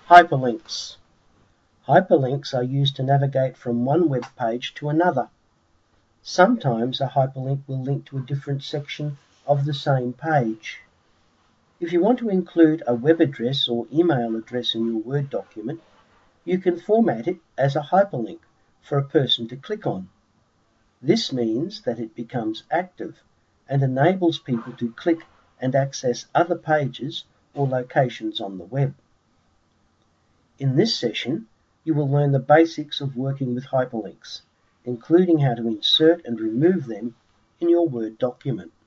Hyperlinks. Hyperlinks are used to navigate from one web page to another. Sometimes a hyperlink will link to a different section of the same page. If you want to include a web address or email address in your Word document, you can format it as a hyperlink for a person to click on. This means that it becomes active and enables people to click and access other pages or locations on the web. In this session, you will learn the basics of working with hyperlinks, including how to insert and remove them in your Word document.